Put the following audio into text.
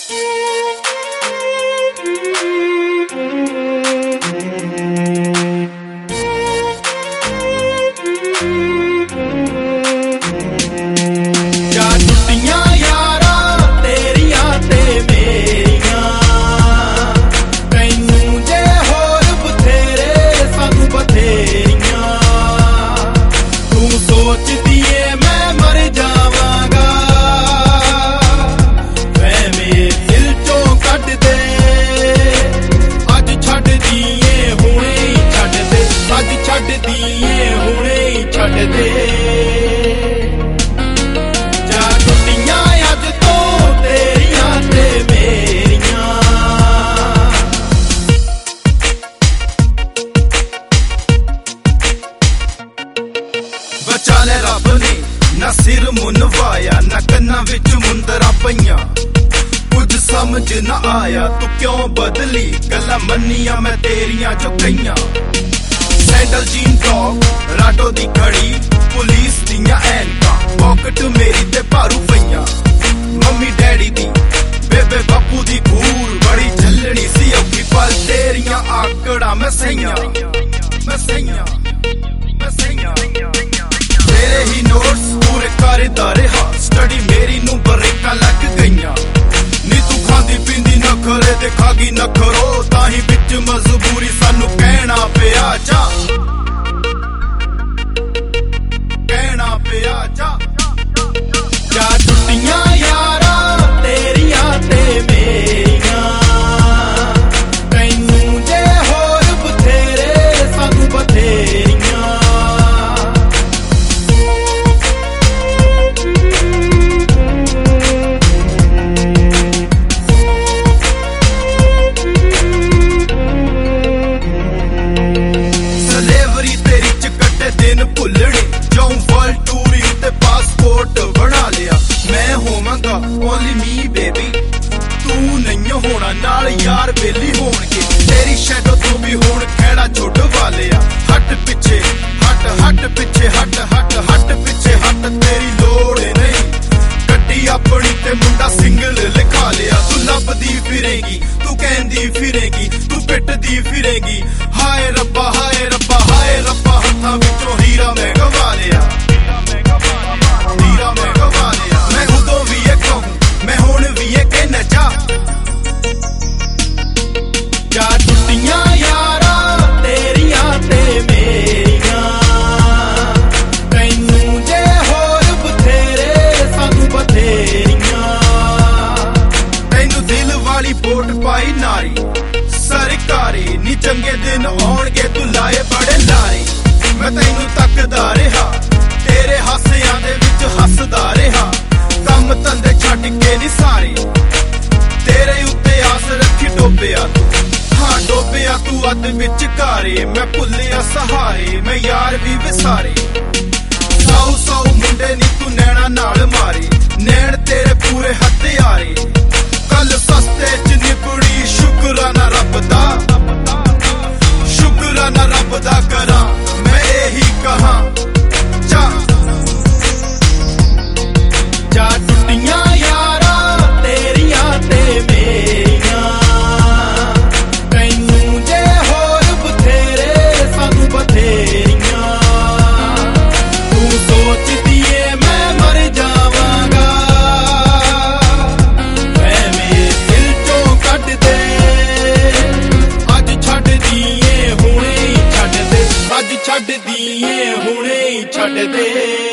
बचाले रब ने ना सिर मुनवाया ना कन्ना विच मुंदरा पईयां कुछ समझ ना आया तू क्यों बदली गल्लां मन्नियां मैं तेरियां जो कईयां सैंडल जीन टॉप राटो दी घड़ी पुलिस दियां ऐनकां पॉकेट मेरी ते भारू पईयां मम्मी डैडी दी बेबे बापू दी घूर बड़ी झल्लनी सी औखी पर तेरियां आकड़ा मैं सईयां तेरे ही नोट्स पूरे करदा रहा स्टडी मेरी नू ब्रेकां लग गईयां नी तू खांदी पींदी नखरे ते खागी नखरो ताही विच मजबूरी सानू कहना पिया जा छुट्टियां यारा तेरियां ते मेरियां तैनू जे होर बथेरे सानू बथेरियां दिन भुलने जाऊं वर्ल्ड टूर ते पासपोर्ट बना लिया मैं होवांगा ओनली मी बेबी तू नहीं होना नाल यार बेली होणगे तेरी शैडो तू भी हुण खैड़ा छुड़ वालिया हट पिछे हट पिछे हट पिछे हट तेरी लोड़ नहीं गड्डी अपनी ते मुंडा सिंगल लिखा लिया तू लभदी फिरेगी तू कहंदी फिरेगी तू पिटदी फिरेगी हाय रब्बा हत्थां विचों हीरा मैं गवा लिया मैं उदों भी ये कहूं मैं हुण भी ये कहना जा छुट्टियां यारा तेरियां ते मेरियां तैनू जे होर बथेरे सानू बथेरियां तैनू दिल वाली वोट पाई नारी सरकारी नी चंगे दिन आउणगे तू लाए बड़े लारे मैं तैनू तकदा रहा तेरे हासियां दे विच हसदा रहा कम धंधे छड्ड के नी सारे तेरे उत्ते आस रखी डोबिया तू हाँ डोबिया तू अद विच घारे मैं भुलिया सहारे मैं यार भी विसारे सौ मुंडे नी तू नैना नाल मारे नैन तेरे पूरे हथियारे कल सस्ते च निबड़ी शुकराना रब दा करा मैं यही कहा जा छुट्टियां यारा तेरियां ते मेरियां तैनू जे होर बथेरे सानू बथेरियां तू सोचदी ऐ मैं मर जावांगा मैं मेरे दिल चों कट दे अज छड्ड दिए हुणे छड्ड दे